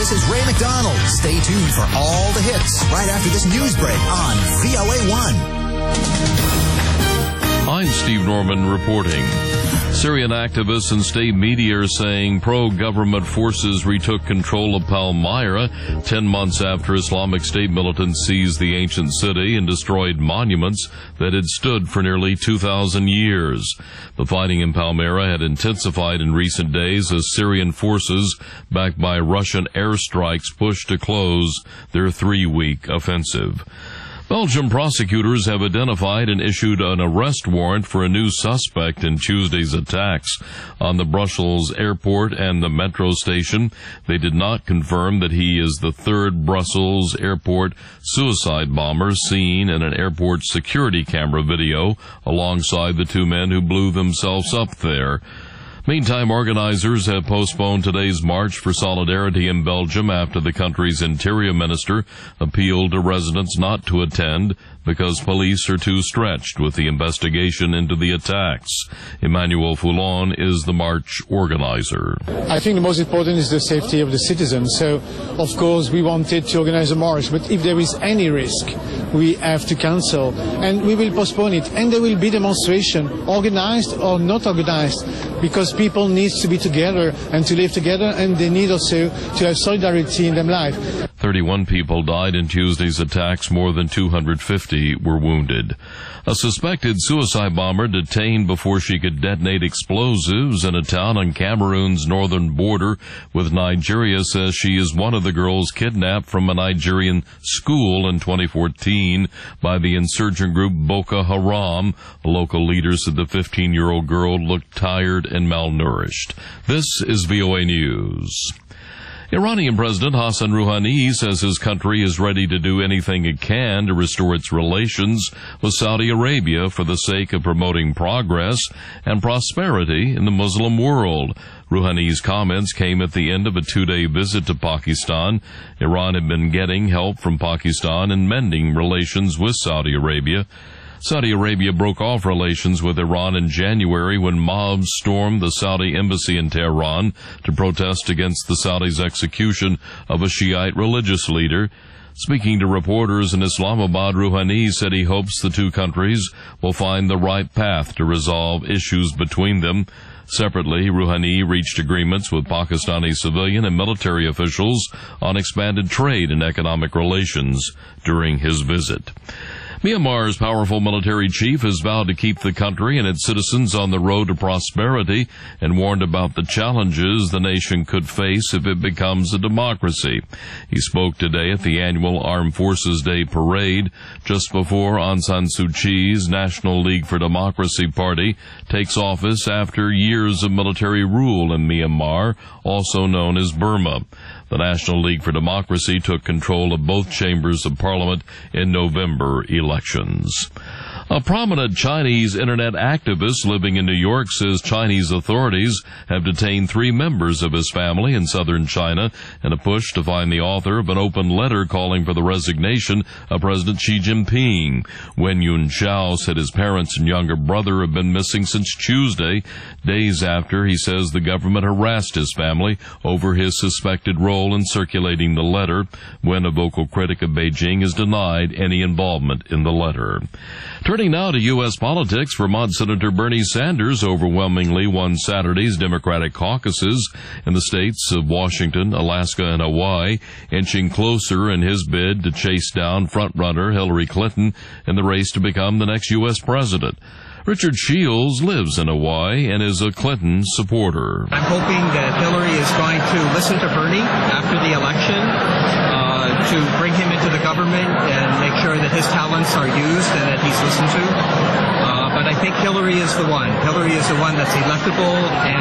This is Ray McDonald. Stay tuned for all the hits right after this news break on VOA1. I'm Steve Norman reporting. Syrian activists and state media are saying pro-government forces retook control of Palmyra 10 months after Islamic State militants seized the ancient city and destroyed monuments that had stood for nearly 2,000 years. The fighting in Palmyra had intensified in recent days as Syrian forces, backed by Russian airstrikes, pushed to close their 3-week offensive. Belgian prosecutors have identified and issued an arrest warrant for a new suspect in Tuesday's attacks on the Brussels airport and the metro station. They did not confirm that he is the third Brussels airport suicide bomber seen in an airport security camera video alongside the 2 men who blew themselves up there. Meantime, organizers have postponed today's March for Solidarity in Belgium after the country's interior minister appealed to residents not to attend because police are too stretched with the investigation into the attacks. Emmanuel Foulon is the march organizer. I think the most important is the safety of the citizens. So, of course, we wanted to organize a march, but if there is any risk, we have to cancel, and we will postpone it. And there will be demonstration, organized or not organized, because people need to be together and to live together, and they need also to have solidarity in their life. 31 people died in Tuesday's attacks. More than 250 were wounded. A suspected suicide bomber detained before she could detonate explosives in a town on Cameroon's northern border with Nigeria says she is one of the girls kidnapped from a Nigerian school in 2014 by the insurgent group Boko Haram. Local leaders said the 15-year-old girl looked tired and malnourished. This is VOA News. Iranian President Hassan Rouhani says his country is ready to do anything it can to restore its relations with Saudi Arabia for the sake of promoting progress and prosperity in the Muslim world. Rouhani's comments came at the end of a 2-day visit to Pakistan. Iran had been getting help from Pakistan in mending relations with Saudi Arabia. Saudi Arabia broke off relations with Iran in January when mobs stormed the Saudi embassy in Tehran to protest against the Saudis' execution of a Shiite religious leader. Speaking to reporters in Islamabad, Rouhani said he hopes the two countries will find the right path to resolve issues between them. Separately, Rouhani reached agreements with Pakistani civilian and military officials on expanded trade and economic relations during his visit. Myanmar's powerful military chief has vowed to keep the country and its citizens on the road to prosperity and warned about the challenges the nation could face if it becomes a democracy. He spoke today at the annual Armed Forces Day parade just before Aung San Suu Kyi's National League for Democracy party takes office after years of military rule in Myanmar, also known as Burma. The National League for Democracy took control of both chambers of parliament in November elections. A prominent Chinese internet activist living in New York says Chinese authorities have detained 3 members of his family in southern China in a push to find the author of an open letter calling for the resignation of President Xi Jinping. Wen Yunxiao said his parents and younger brother have been missing since Tuesday, days after he says the government harassed his family over his suspected role in circulating the letter. Wen, a vocal critic of Beijing, has denied any involvement in the letter. Turning now to U.S. politics, Vermont Senator Bernie Sanders overwhelmingly won Saturday's Democratic caucuses in the states of Washington, Alaska, and Hawaii, inching closer in his bid to chase down frontrunner Hillary Clinton in the race to become the next U.S. president. Richard Shields lives in Hawaii and is a Clinton supporter. I'm hoping that Hillary is going to listen to Bernie after the election to bring him into the government and make sure that his talents are used and that he's listened to. But I think Hillary is the one. Hillary is the one that's electable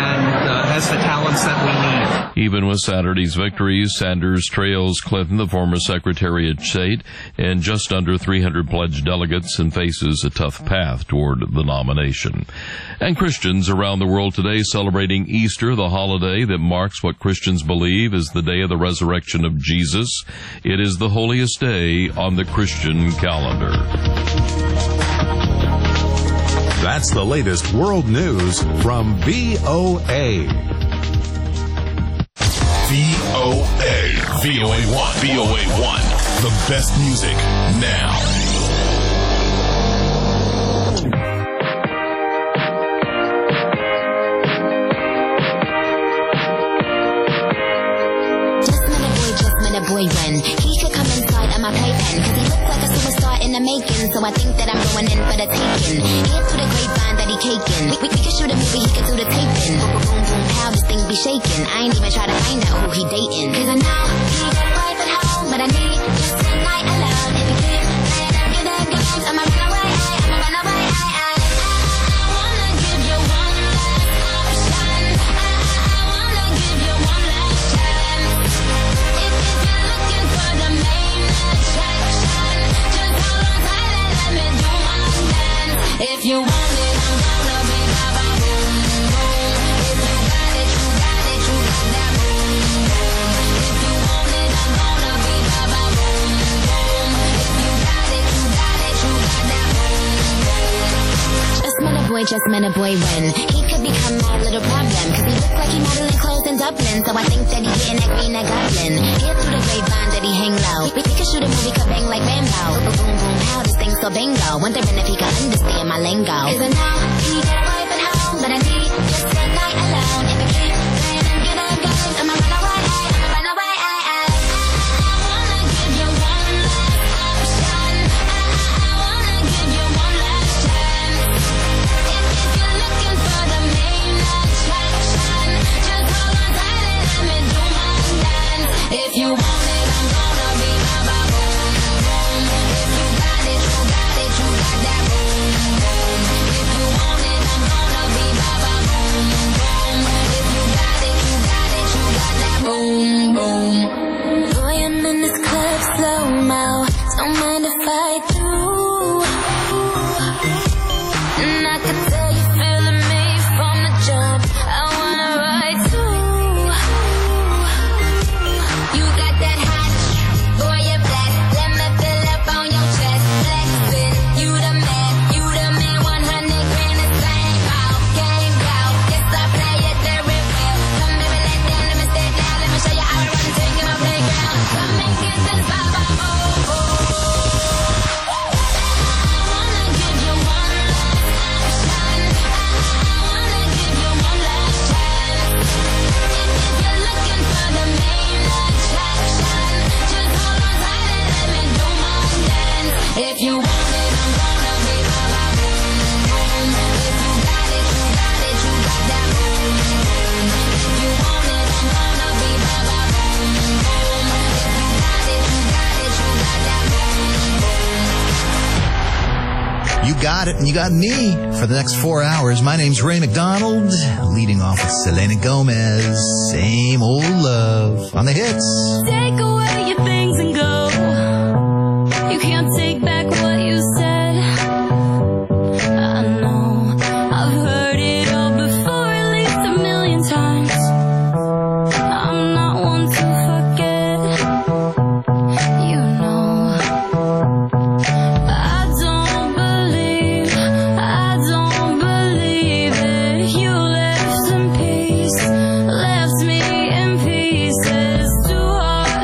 and has the talents that we need. Even with Saturday's victories, Sanders trails Clinton, the former Secretary of State, and just under 300 pledged delegates and faces a tough path toward the nomination. And Christians around the world today celebrating Easter, the holiday that marks what Christians believe is the day of the resurrection of Jesus. It is the holiest day on the Christian calendar. That's the latest world news from VOA. VOA. VOA1. VOA1. The best music now. Boy, when he could come inside of my playpen, cause he looks like a superstar in the making. So I think that I'm going in for the taking. Hear through the grapevine that he caking. We could shoot a movie, he could do the taping. Boom, boom, boom, how this thing be shaking. I ain't even try to find out who he dating. Cause I know he got a wife at home, but I need just a night alone. If he keep playing them good games, I'ma run away, I'ma run away, I wanna give you one last option. I wanna give you one last chance. If you want it, I'm gonna be ba-ba boom boom. If you got it, you got it, you got that boom boom. If you want it, I'm gonna be ba-ba boom boom. If you got it, you got it, you got that boom boom. Just met a boy when he could become my little problem. Cause he looks like he modeling clothes in Dublin. So I think that he getting that green, that goblin. Hear through the grapevine that he hang low. We could shoot a movie, could bang like Rambo. Boom boom boom, how this thing so bingo. Wondering if he could understand my lingo. Cause I know he got a wife at home, but I need just a night alone. If he keep playing them good games, I'ma run away, I'ma run away, I wanna give you one last option. I wanna give you one last chance. If you're looking for the main attraction, just hold on tight and let me do my dance. If you want it, I'm gonna be ba-ba boom boom. If you got it, you got it, you got that boom boom. If you want it, I'm gonna be ba-ba boom boom. If you got it, you got it, you got that boom boom. Boy, I'm in this club slow-mo. Don't mind if I do. And I can tell you feeling me from the jump. I wanna ride too. You got that hot, boy, you're blessed. Let me fill up on your chest. Flexin', you the man, 100 grand is same out, game out. Yes, I play it very well. Come baby, let down, let me stay down. Let me show you how to run the thing in my playground. Come and get this ba-ba, oh, oh. I wanna give you one last option. I wanna give you one last chance. If you're looking for the main attraction, just hold on tight and let me do my dance. If you want it, I'm gonna be ba-ba boom boom. If you got it, you got it, you got that boom boom. If you want it, I'm gonna be ba-ba boom boom. If you got it, you got it, you got that boom boom. You got it, and you got me for the next 4 hours. My name's Ray McDonald, leading off with Selena Gomez. Same old love on the hits. Take away your things and go. You can't take back what you said. I know I've heard it all before, at least 1,000,000 times. I'm not one to forget. You know I don't believe it. You left in peace, left me in pieces. Too hard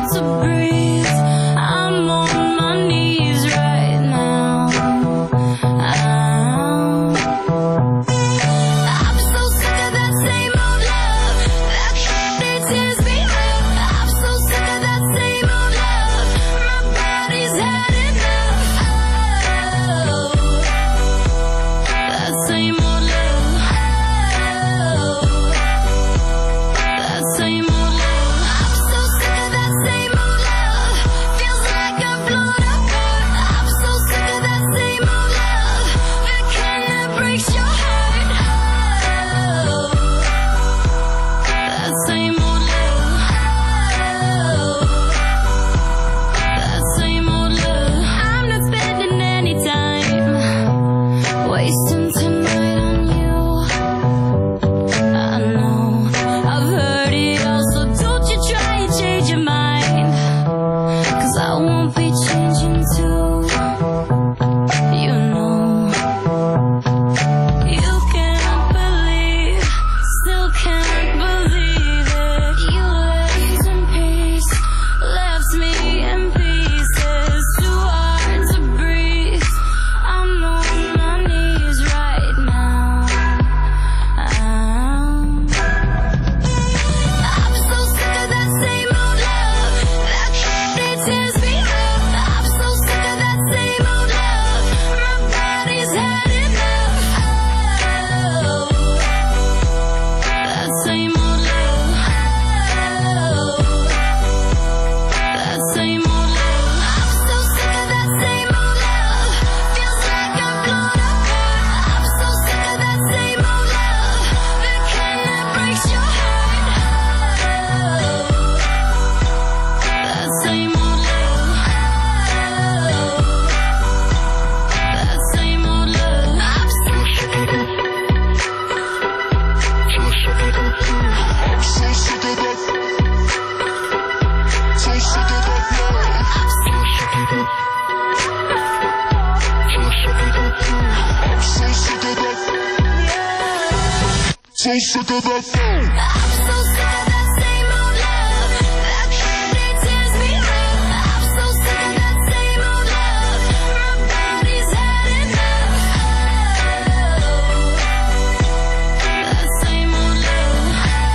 sick of that phone. I'm so sick of that same old love that really tears me up. I'm so sick of that same old love. My body's had enough. That same old love.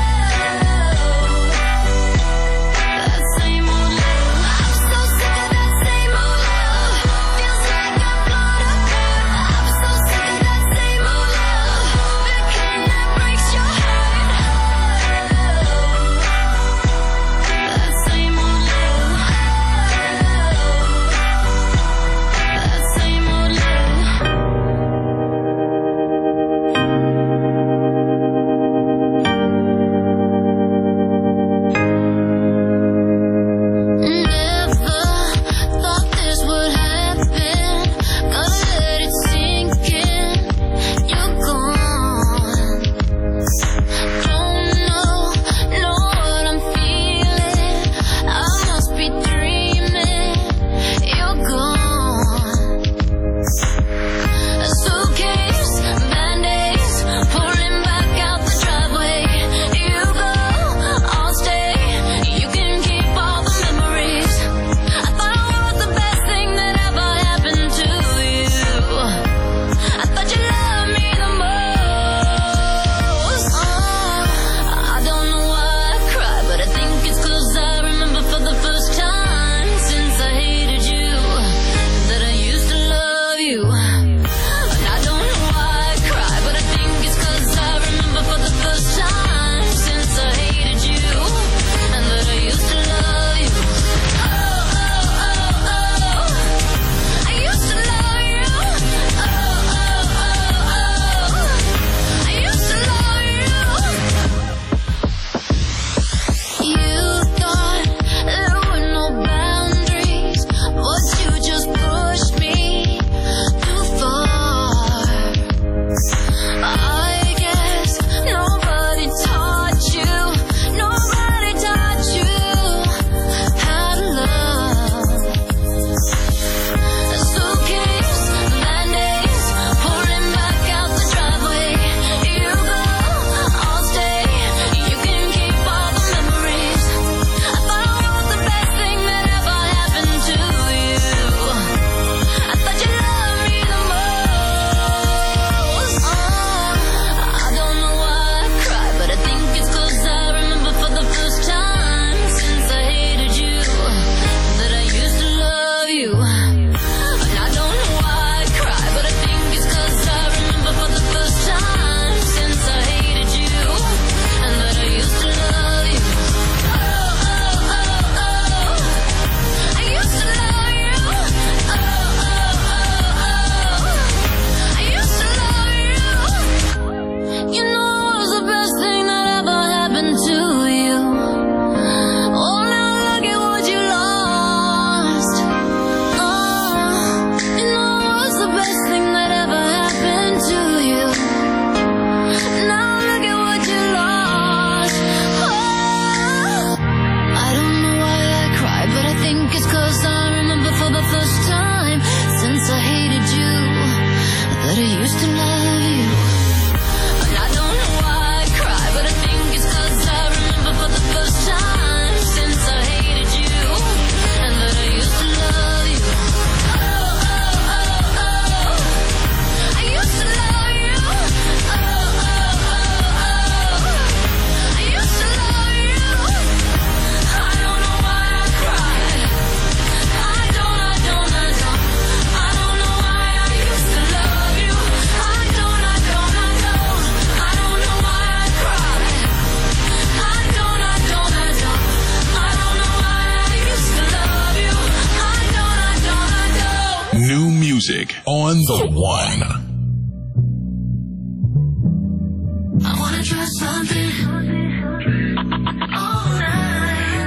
That same old love. I'm so sick of that same old love. Feels like I'm blown apart. I'm so sick of that same old love. The kind that breaks your heart. That same old love. That same old love. Never thought this would happen. Gotta let it sink in. You're gone. Don't know what I'm feeling. I must be dreaming. You're gone. A suitcase, band-aids, pulling back out the driveway. You go, I'll stay. You can keep all the memories. I thought I was the best thing that ever happened to you. I thought you loved me the most. I don't know why I cry, but I think it's 'cause I remember for the first time since I hated you that I used to love you. And I don't know why I cry, but I think it's 'cause I remember for the first time since I hated you and that I used to love you. Oh, oh, oh, oh. I used to love you. Oh, oh, oh, oh. I used to love you. You thought there were no boundaries, but you just pushed me too far. I guess nobody taught you how to love. A suitcase, band-aids, pulling back out the driveway. You go, I'll stay. You can keep all the memories. I thought I was the best thing that ever happened to you. I thought you loved me the most. I don't know why I cry, but I think it's 'cause I remember for the first time since I hated you that I used to love you. And I don't know why I cry, but I think it's 'cause I remember for the first time since I hated you and that I used to love you. Oh, oh, oh, oh. I used to love you. Oh, oh, oh, oh. I used to love you. You know it was the best thing that ever happened to you. Oh, now look at what you lost. You know it was the best thing that ever happened to you. Now look at what you lost. I don't know why I cry, but I think it's 'cause I remember for the first time since I hated you that I used to love you. And I don't know why I cry, but I think it's 'cause I remember for the first time since I hated you and that I used to love you. Oh, oh, oh, oh. I used to love you. Oh, oh, oh, oh. I used to love you. I don't know why I cry. I don't know why I used to love you. I don't know why I cry. I don't know why I used to love you. I don't know. New music on the one. I wanna try something all night.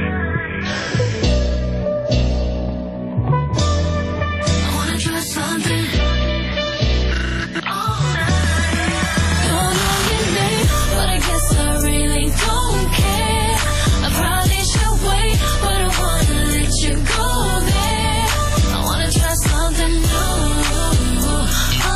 I wanna try something all night. Don't know your name, but I guess I really don't care. I probably should wait, but I wanna let you go there. I wanna try something new. Oh,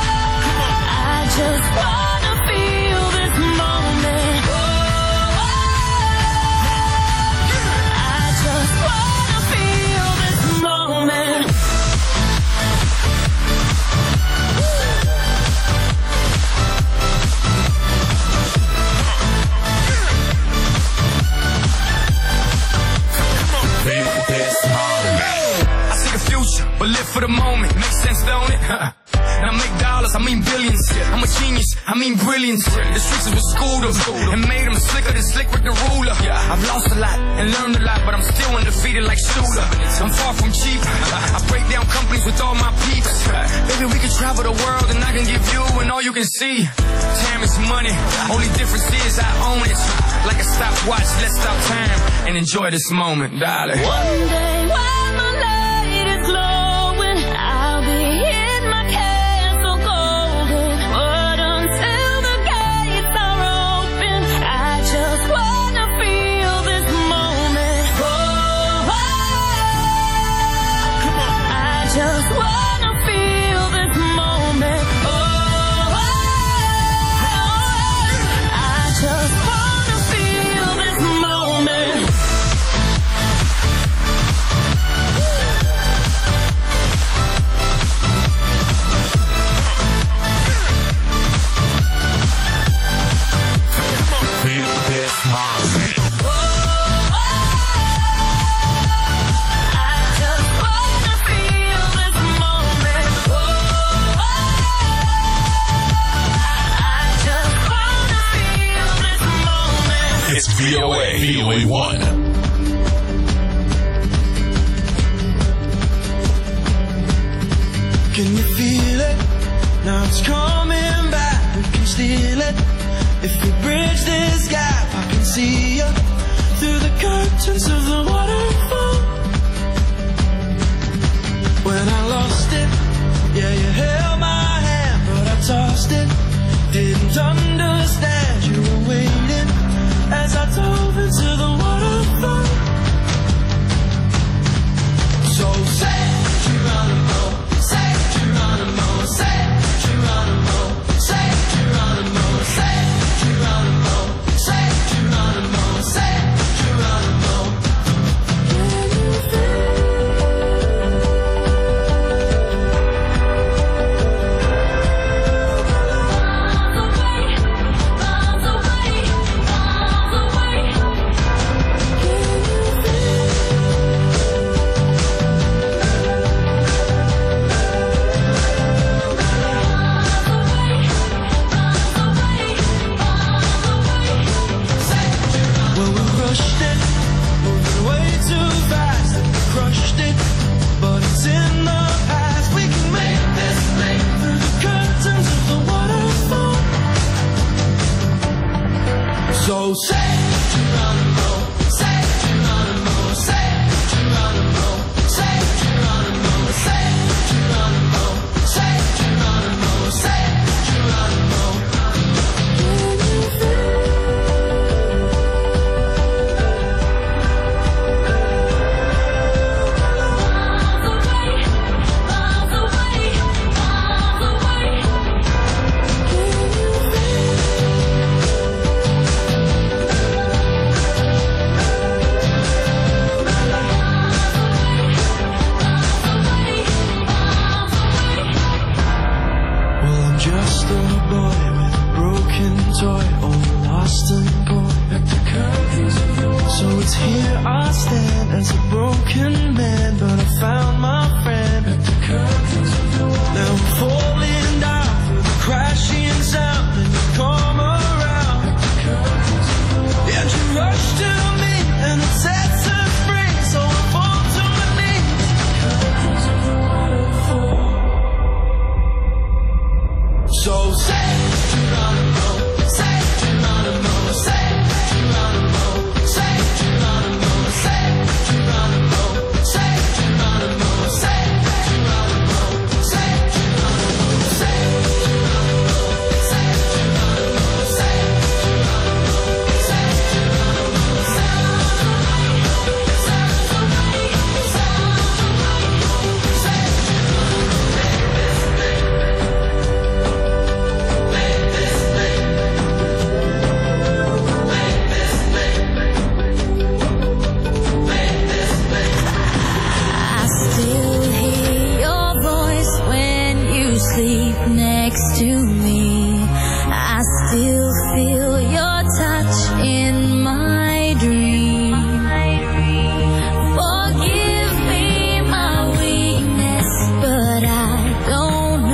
And I make dollars, I mean billions. I'm a genius, I mean brilliance. The streets is what schooled them and made them slicker than slick with the ruler. I've lost a lot and learned a lot, but I'm still undefeated like Shula. I'm far from cheap. I break down companies with all my peeps. Baby, we can travel the world and I can give you and all you can see. Time is money, only difference is I own it. Like a stopwatch, let's stop time and enjoy this moment, darling. One day while my light is glowing, I'll be in my castle golden. But until the gates are open, I just wanna feel this moment. Oh, I just wanna feel this moment. Oh, I just wanna feel this moment. It's VOA1. Can you feel it? Now it's coming back. We can steal it. If we bridge this gap, I can see you through the curtains of the waterfall. When I lost it, yeah, you held my hand, but I tossed it. Didn't understand you were waiting as I dove into the waterfall. So say Geronimo, say Geronimo, say Geronimo, say Geronimo, say Geronimo, say Geronimo, say Geronimo. So say Geronimo, say Geronimo, say Geronimo, say Geronimo, say Geronimo, say Geronimo, say Geronimo. Just a boy with a broken toy, all lost and gone. So it's here I stand as a broken man, but I found my friend. Now I'm falling down with a crashing sound, and you come around. And you rush to me, and it sets us free. So I fall to my knees. So say Geronimo, say Geronimo, say Geronimo, say Geronimo, say Geronimo, say Geronimo, say Geronimo, say Geronimo, say Geronimo, say Geronimo, say sleep next to me. I still feel your touch in my dream. Forgive me my weakness, but I don't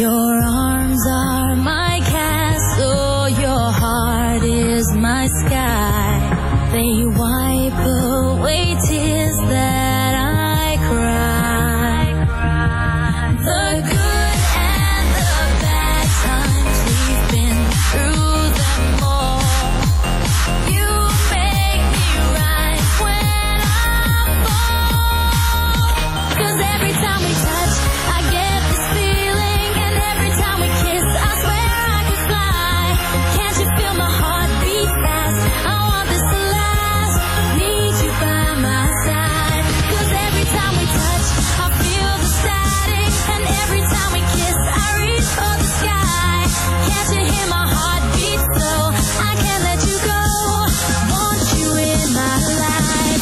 Your arms are my castle, your heart is my sky. They wipe away tears that I cry. The good and the bad times, we've been through them all. You make me rise when I fall. 'Cause every time we touch, I get this feeling, and every time we kiss, I swear I could fly. Can't you feel my heart beat fast? I want this to last. Need you by my side. 'Cause every time we touch, I feel the static, and every time we kiss, I reach for the sky. Can't you hear my heart beat slow? I can't let you go. Want you in my life.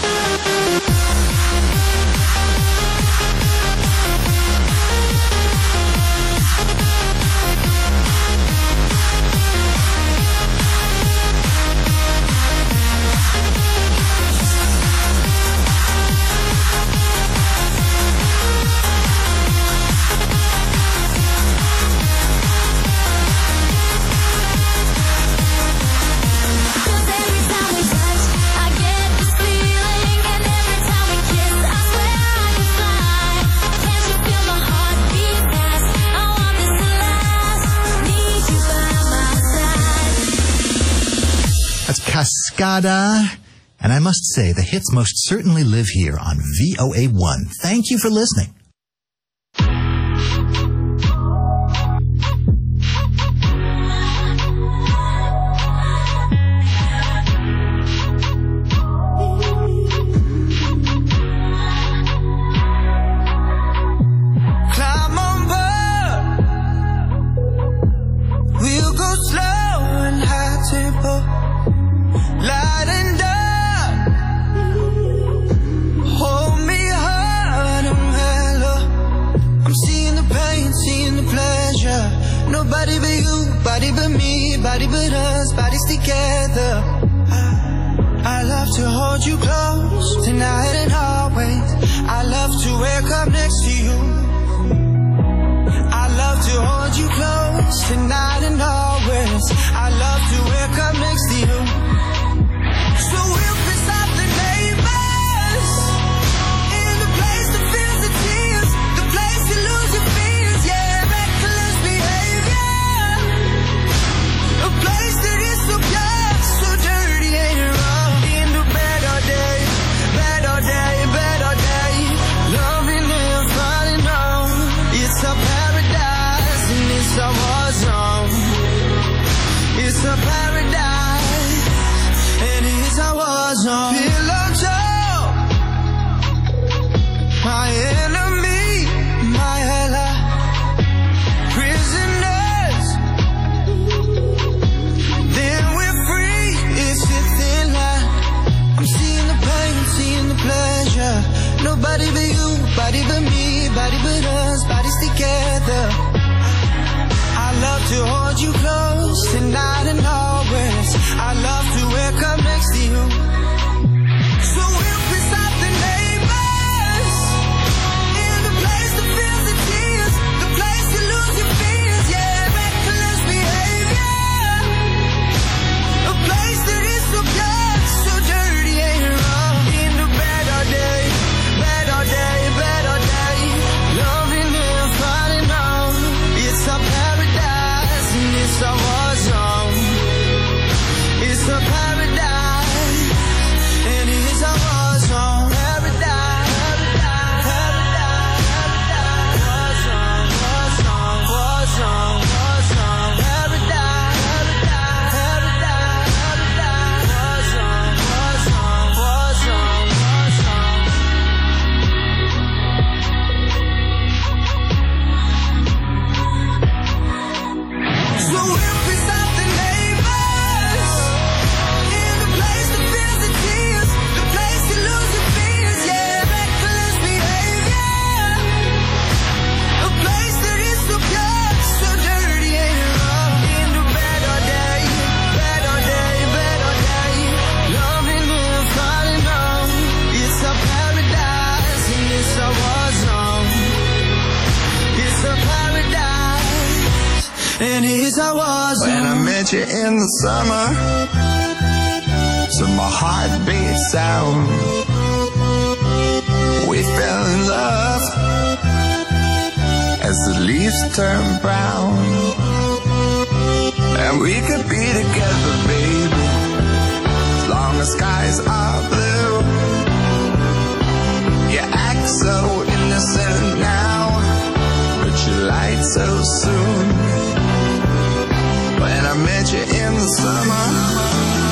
Cause every time we touch, I get this feeling, and every time we kiss, I swear I could fly. Can't you feel my heart beat fast? I want this to last. Need you by my side. That's Cascada. And I must say, the hits most certainly live here on VOA1. Thank you for listening. Climb on board. We'll go slow and high tempo, light and dark. Hold me hard and mellow. I'm seeing the pain, seeing the pleasure. Nobody but you, body but me, body but us, bodies together. I love to hold you close tonight and always. I love to wake up next to you. I love to hold you close tonight and always. I love to wake up next to you. So we'll piss off the neighbors in the place that feels the tears, the place you lose your fears, yeah, reckless behavior, a place that is so pure, so dirty and wrong. In the better day, better day, better day, loving and falling on. It's a paradise and it's a war zone. It's a paradise and it's a war zone. Pillow talk, my enemy, my ally, prisoners. Then we're free. It's a thin line. I'm seeing the pain, seeing the pleasure. Nobody but you, body but me, body but us, bodies together. I love to hold you close tonight and always. I love to wake up next to you. So we'll piss off the neighbors in the place that feels the tears, the place you lose your fears, yeah, reckless behavior, a place that is so pure, so dirty and wrong. In the better day, better day, better day, loving and falling on. It's a paradise and it's a war zone. It's a is I was. When I met you in the summer, to my heartbeat sound, we fell in love as the leaves turn brown. And we could be together, baby, as long as skies are blue. You act so innocent now, but you lied so soon. When I met you in the summer,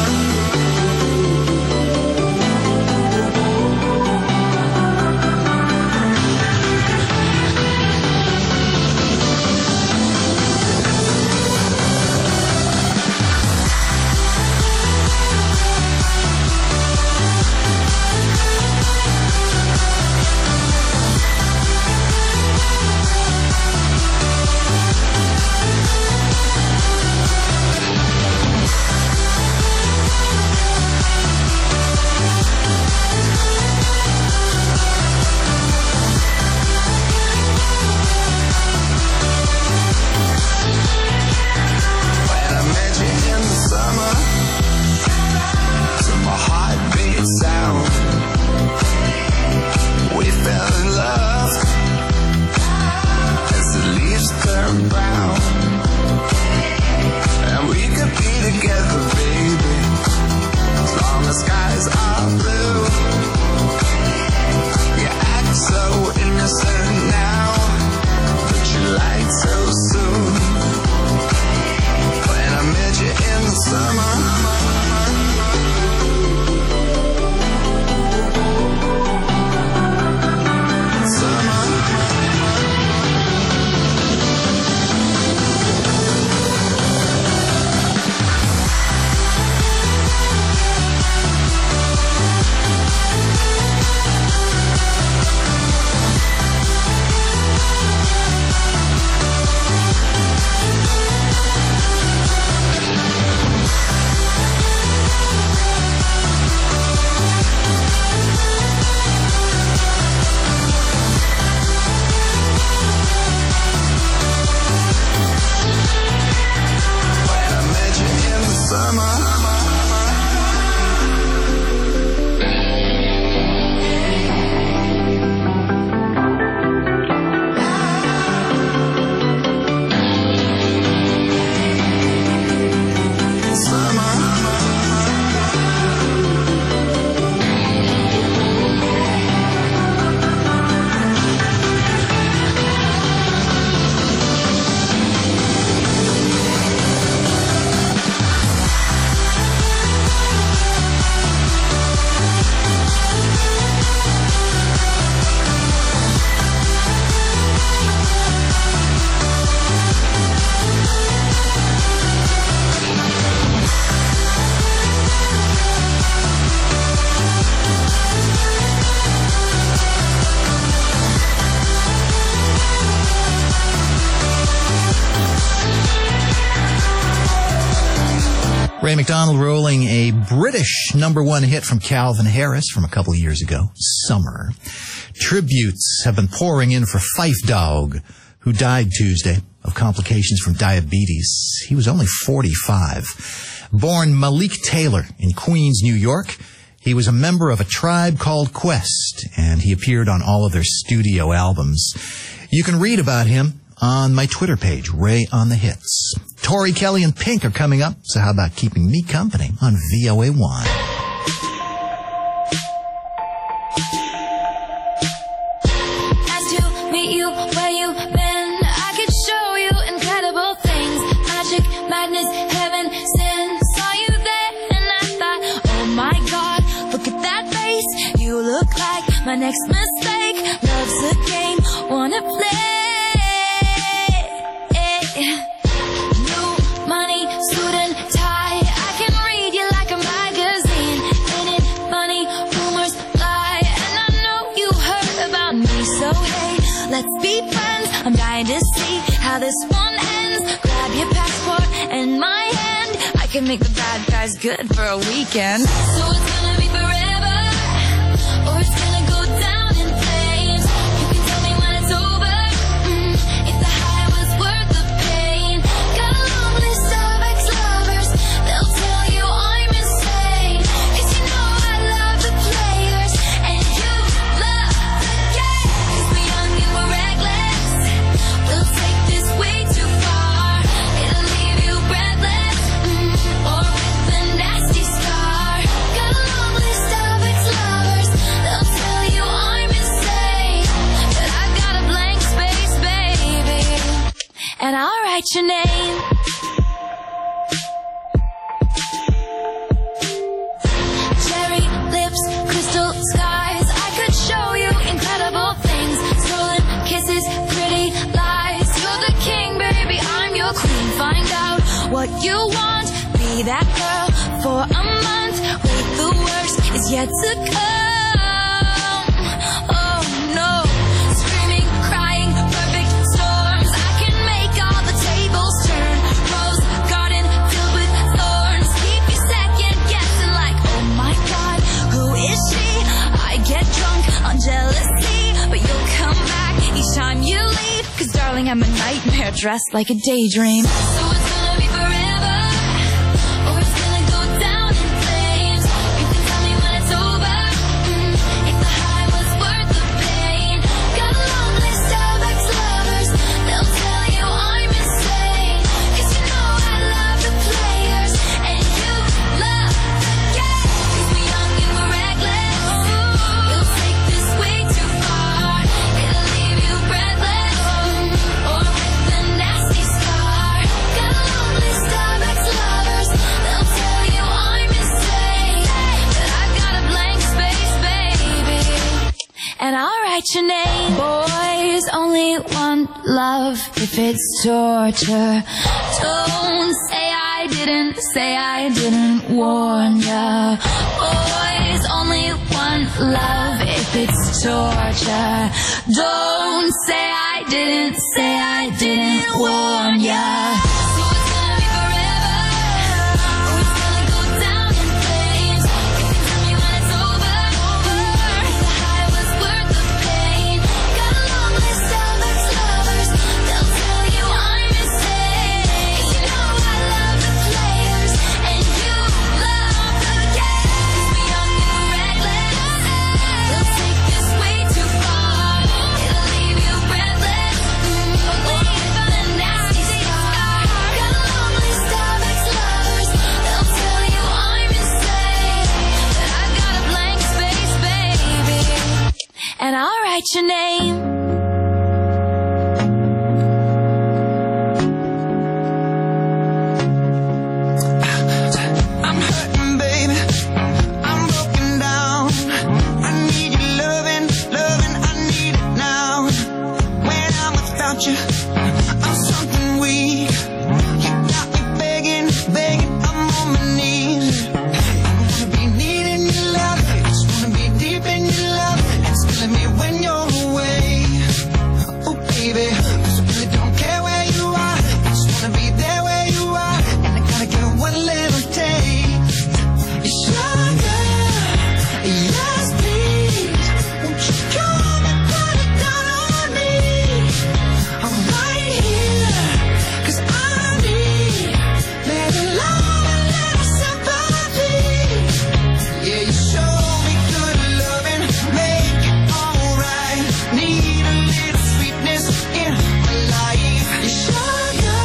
Ray McDonald rolling a British #1 hit from Calvin Harris from a couple of years ago, Summer. Tributes have been pouring in for Fife Dog, who died Tuesday of complications from diabetes. He was only 45. Born Malik Taylor in Queens, New York, he was a member of a tribe called Quest, and he appeared on all of their studio albums. You can read about him on my Twitter page, Ray on the Hits. Tori Kelly and Pink are coming up, so how about keeping me company on VOA1? Nice to meet you where you've been. I could show you incredible things. Magic, madness, heaven, sin. Saw you there and I thought, oh my God, look at that face. You look like my next mistake. Love's a game, wanna play. New money, suit and tie. I can read you like a magazine. Ain't it funny? Rumors fly, and I know you heard about me. So hey, let's be friends. I'm dying to see how this one ends. Grab your passport and my hand. I can make the bad guys good for a weekend. So it's gonna be forever, or it's gonna go down in flames. You can tell me when it's over, if the high was worth the pain. Got a write your name. Cherry lips, crystal skies. I could show you incredible things. Stolen kisses, pretty lies. You're the king, baby, I'm your queen. Find out what you want. Be that girl for a month. Wait, the worst is yet to come. Oh no. Screaming, crying, perfect storms. I can make all the tables turn. Rose garden filled with thorns. Keep you second guessing like, oh my god, who is she? I get drunk on jealousy, but you'll come back each time you leave. Cause darling, I'm a nightmare dressed like a daydream. So it's gonna be forever, or it's gonna go down in flames. You can tell me when it's over, if the high was worth the pain. Got a long list of ex-lovers, they'll tell you I'm insane. Cause you know I love the players, and you love the game. Cause we're young and we're reckless, we'll take this way too far. It'll leave you breathless, or with a nasty scar. Got a long list of ex-lovers, they'll tell you I'm insane. But I've got a blank space, baby, and I'll write your name. Boys only want love if it's torture. Don't say I didn't warn ya. Boys only want love if it's torture. Don't say I didn't warn ya. So it's gonna be forever, or it's gonna go down in flames. You can tell me when it's over, if the high was worth the pain. Got a long list of ex-lovers, they'll tell you I'm insane. Cause you know I love the players, and you love the game. Cause we're young and we're reckless, we'll take this way too far. It'll leave you breathless, or with a nasty scar. Got a long list of ex-lovers, they'll tell you I'm insane. But I've got a blank space, baby, and I'll write your name. I'm hurting, baby. I'm broken down. I need your loving, I need it now. When I'm without you, I'm something weak. You got me begging, I'm on my knees. I wanna be needing your love, I just wanna be deep in your love. It's killing me when you're away. Oh baby, 'cause I really don't care where you are. I just wanna be there where you are, and I gotta get one little taste. Sugar, yes please, won't you come and put it down on me? I'm right here, 'cause I need little love and little sympathy. Yeah, you show me good loving, make it alright. Need a little sweetness in my life. Sugar,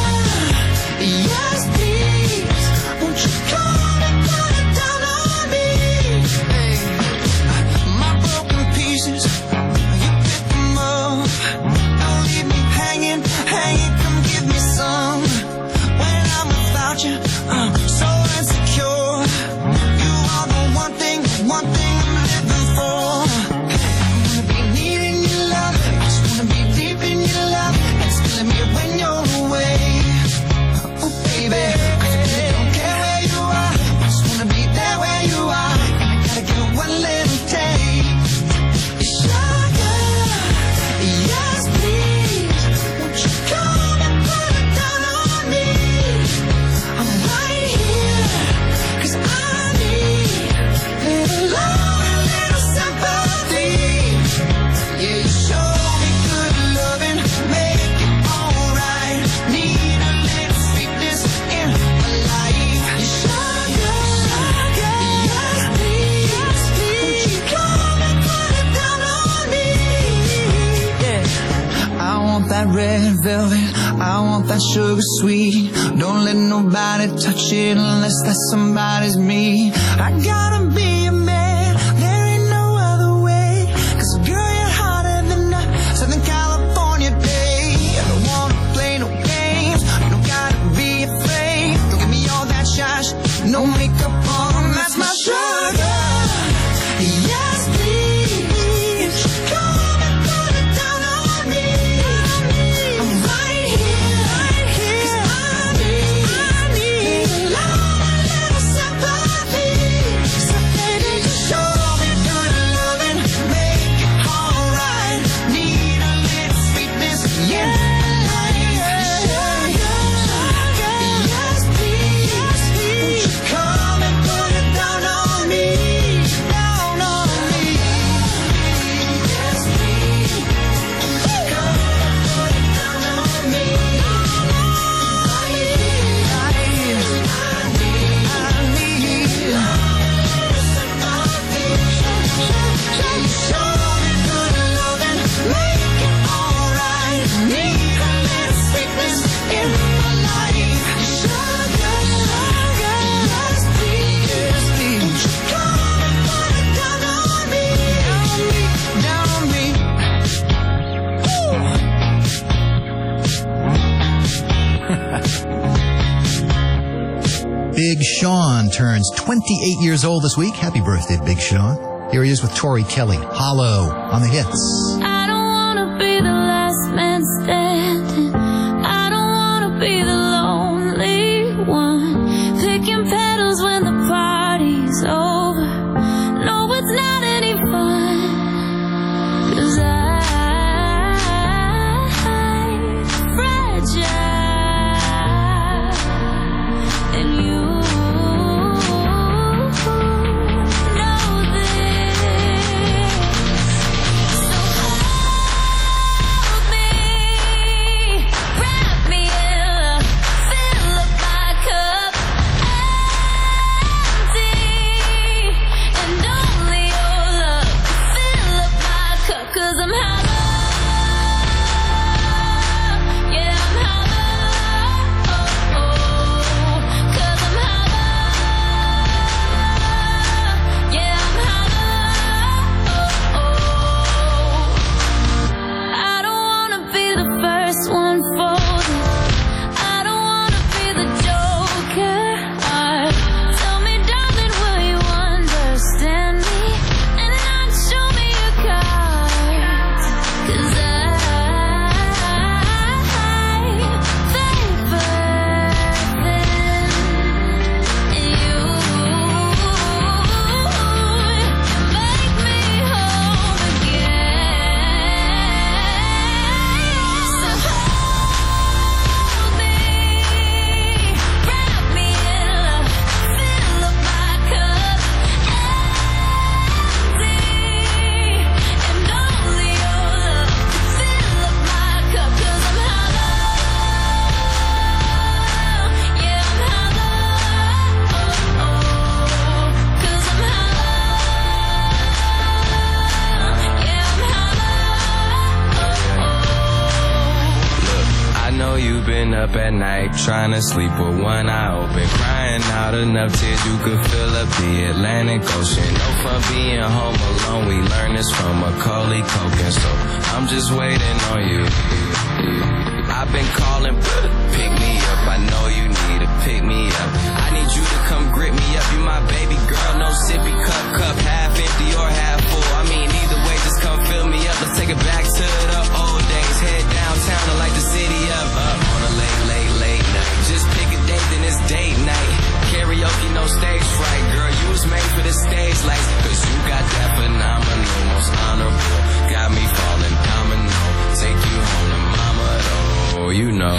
yes please, won't you come and put it down on me? Hey, my broken pieces, you pick them up. Don't leave me hanging, come give me some. When I'm without you, I'm so insecure. You are the one thing I'm living for. I wanna be needing your love, I just wanna be deep in your love. It's killing me when you're away. Oh baby, 'cause I really don't care where you are. I just wanna be there where you are, and I gotta get one little taste. Sugar, yes please, won't you come and put it down on me? I'm right here, 'cause I need little love and little sympathy. Yeah, you show me good loving, make it alright. Need a little sweetness in my life. Sugar, yes please, won't you come and put it down on me? Yeah, I want that red velvet, I want that sugar sweet. Don't let nobody touch it unless that somebody's me. I gotta be a man, there ain't no other way. 'Cause girl, you're hotter than a Southern California day. I don't wanna play no games, I don't Big Sean turns 28 years old this week. Happy birthday, Big Sean. Here he is with Tori Kelly. Hollow on the hits. I don't wanna be the last man standing. I don't wanna be the lonely one, picking petals when the party's over. No, it's not any fun, 'cause I'm fragile, and you know this. So hold me, wrap me in, fill up my cup, empty, and only your love fill up my cup, 'cause I'm hollow. Yeah, I'm hollow. 'Cause I'm hollow. Yeah, I'm hollow. I don't wanna be the first one folded. I don't wanna be the joker. Tell me, darling, will you understand me and not show me your cards? 'Cause I favor them, and you make me whole again. So hold me, wrap me in love, fill up my cup, empty, and only your love fill up my cup, 'cause I'm hollow. Yeah, I'm hollow. 'Cause I'm hollow. Yeah, I'm hollow. I know you've been up at night trying to sleep with one eye open, crying out enough tears you could fill up the Atlantic Ocean. No fun being home alone, we learned this from Macaulay Culkin, so I'm just waiting on you. I've been calling, pick me up, I know you need to pick me up. I need you to come grip me up, you my baby girl, no sippy cup, half empty or half full. I mean, either way, just come fill me up. Let's take it back to the old days, head downtown to light the city up on a late night. Just pick a date, then it's date night. Karaoke, no stage fright, girl, you was made for the stage lights, 'cause you got that phenomenal, most honorable, got me falling domino, take you home to mama, though, you know.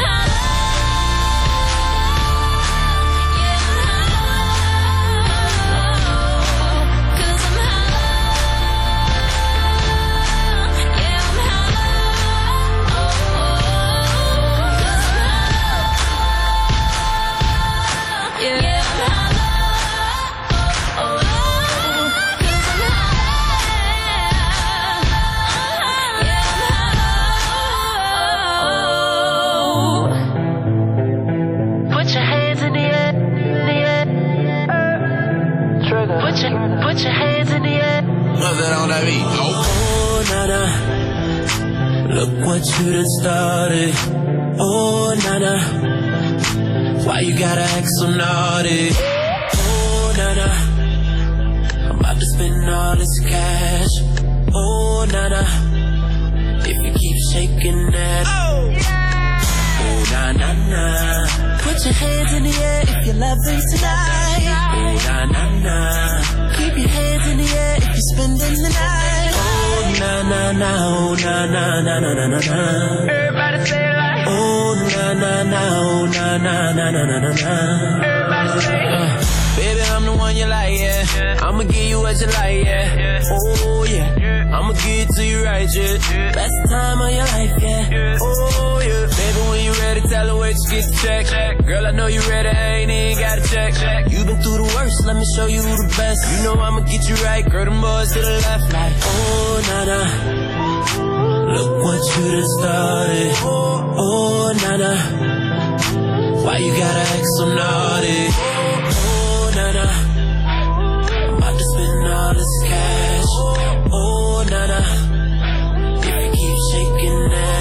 Put your hands in the air, Put your hands in the air. What's that on that beat? Oh, nana, look what you done started. Oh, nana, why you gotta act so naughty? Oh, nana, I'm about to spend all this cash. Oh, nana, if you keep shaking that. Oh, na na na, put your hands in the air if you're loving tonight. Oh, na na na, keep your hands in the air if you're spending the night. Oh, na na na, oh, na na na na na na na. Everybody say it like. Oh, na na na, oh, na na na na na na na. Everybody say it. Baby, I'm the one you like, yeah. I'ma give you what you like, yeah. Oh, yeah. I'ma give it to you right, yeah. Best time of your life, yeah. Oh, yeah. Baby, when you ready, tell her where you get the check. Girl, I know you ready, I ain't even got a check. You been through the worst, let me show you who the best. You know I'ma get you right, girl, them boys to the left, like. Oh, nana, look what you done started. Oh, nana, why you gotta act so naughty? Oh, nana, I'm about to spend all this cash. Oh, nana, if you keep shaking that.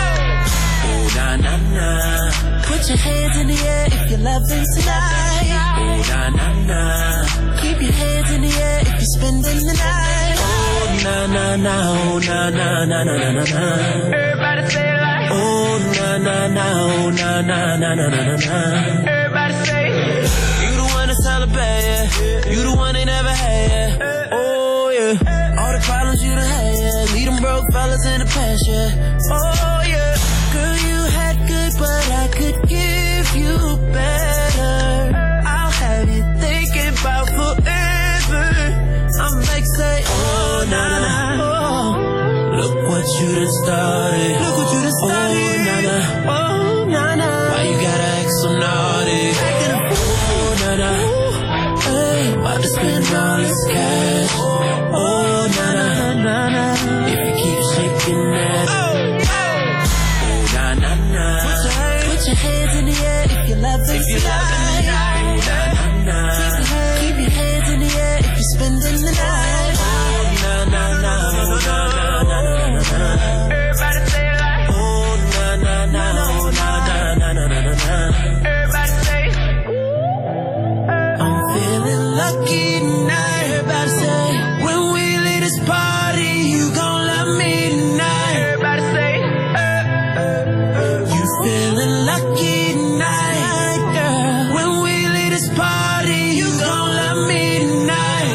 Oh, na na na, put your hands in the air if you're loving tonight. Oh, nah, nah, nah. Keep your hands in the air if you're spending the night. Oh, nah, nah, nah. Oh, nah, nah, nah, nah, nah, nah. Everybody say it like. Oh, nah, nah, nah. Oh, nah, nah, nah, nah, nah, nah. Everybody say it. You the one to celebrate, yeah. You the one they never had, yeah. Oh, yeah. All the problems you done had, yeah. Leave them broke fellas in the past, yeah. Oh, yeah. Girl, you had good, but I could give you better. I'll have you thinking about forever. I'm like, say, oh, nah, nah, oh. Look what you done started. Look what you done started. Oh, nah, nah, oh, nah, nah. Why you gotta act so naughty? Acting a fool. Oh, nah, nah. Hey, about to spend all this cash. Oh, nah, nah, nah, nah. If you keep shaking that. Oh, nah, nah, nah. Put your hands in the air if you love this life. Nah, nah, nah. Keep your hands in the air if you're spending the night. Oh, nah, nah, nah. Oh, nah, nah, nah, nah, nah. Everybody say it like. Oh, nah, nah, nah. Oh, nah, nah, nah, nah, nah, nah. Everybody say. I'm feeling lucky tonight. Everybody say. When we leave this party, you gon' love me tonight. Everybody say. You feeling lucky tonight, girl. When we leave this party, you gon' love me tonight.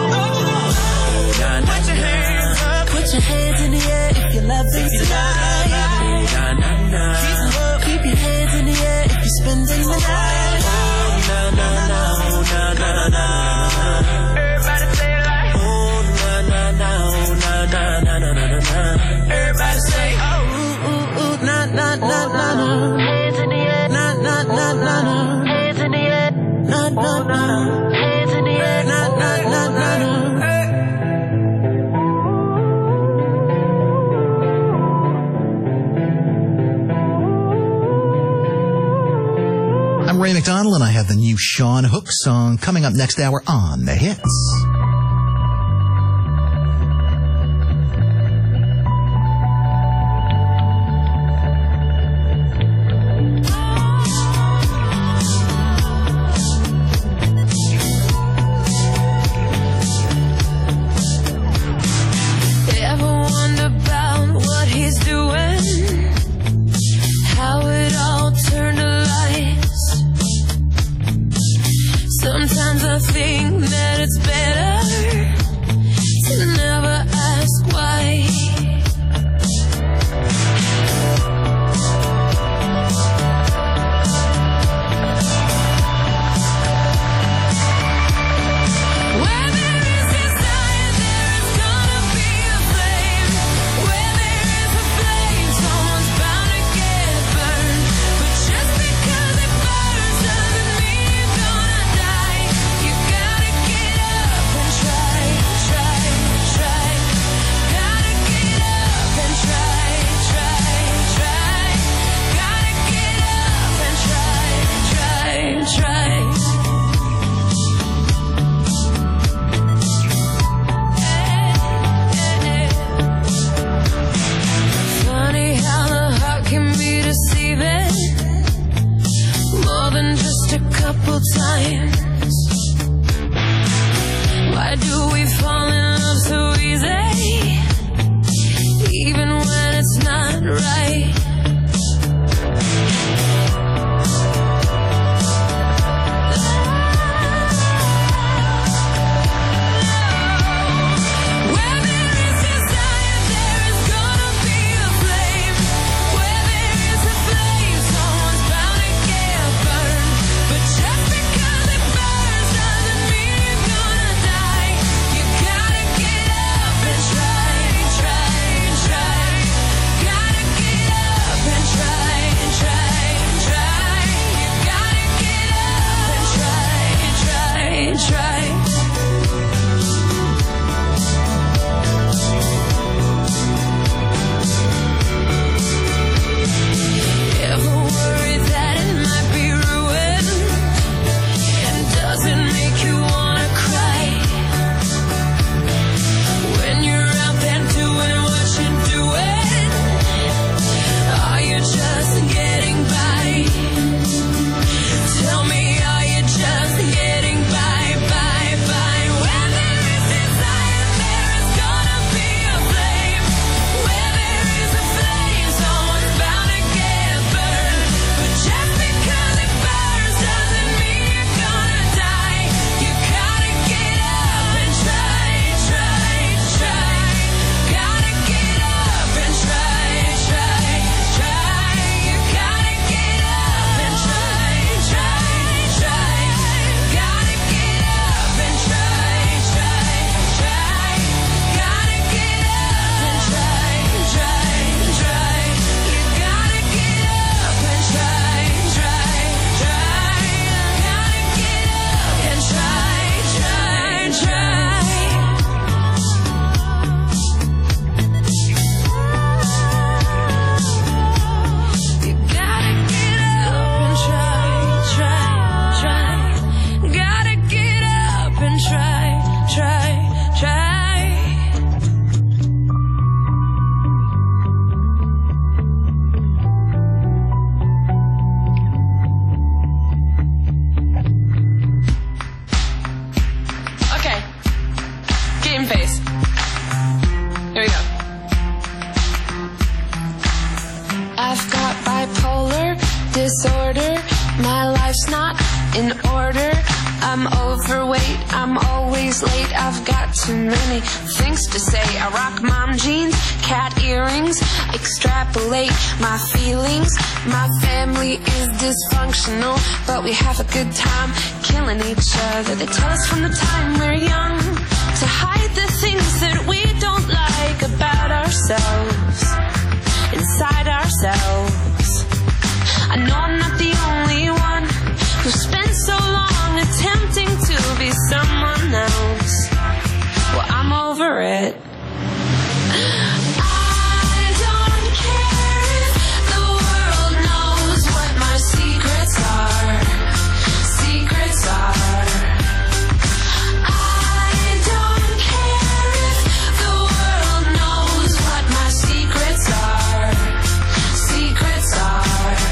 Put your hands up. Put your hands in the air if you love this tonight. Nah, nah, nah. Keep your hands in the air if you're spending the night. Nah, nah, nah. Nah, nah, nah. Everybody say it like. Oh, nah, nah, nah. Oh, nah, nah, nah, nah, nah, nah. Everybody say, oh, ooh, ooh, ooh, nah, nah, nah, nah, nah. Hands in the air. Nah, nah, nah, nah, nah. Hands in the air. Nah, nah, nah. Hands in the air. Nah, nah, nah, nah, nah. I'm Ray McDonald, and I have the new Sean Hook song coming up next hour on The Hits. Ever wonder about what he's doing? How it all turned to lies. Sometimes I think that it's better I've got bipolar disorder. My life's not in order. I'm overweight, I'm always late. I've got too many things to say. I rock mom jeans, cat earrings, extrapolate my feelings. My family is dysfunctional, but we have a good time killing each other. They tell us from the time we're young to hide the things that we don't like about ourselves, inside ourselves. I know I'm not the only one who spent so long attempting to be someone else. Well, I'm over it. I don't care if the world knows what my secrets are. Secrets are. I don't care if the world knows what my secrets are. Secrets are.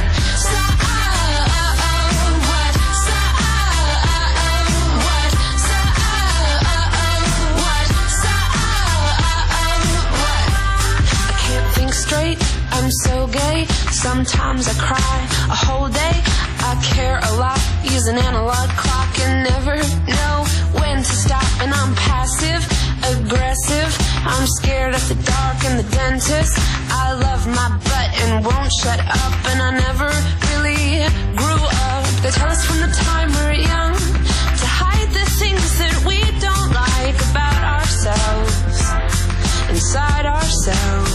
I'm so gay, sometimes I cry a whole day. I care a lot, use an analog clock and never know when to stop. And I'm passive, aggressive, I'm scared of the dark and the dentist. I love my butt and won't shut up, and I never really grew up. They tell us from the time we're young to hide the things that we don't like about ourselves, inside ourselves.